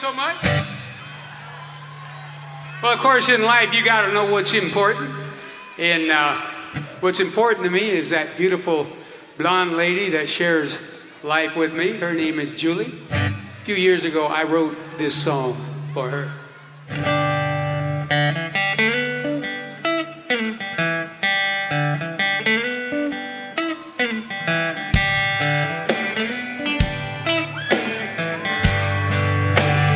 so much. Well, of course, in life, you got to know what's important. And what's important to me is that beautiful blonde lady that shares life with me. Her name is Julie. A few years ago, I wrote this song for her.